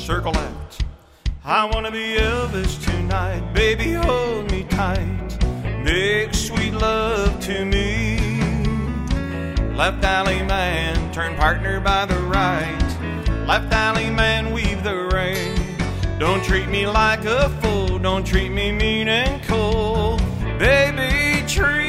circle left. I wanna be Elvis tonight, baby, hold me tight, make sweet love to me. Left alley man, turn partner by the right. Left alley man, weave the ring. Don't treat me like a fool, don't treat me mean and cold. Baby, treat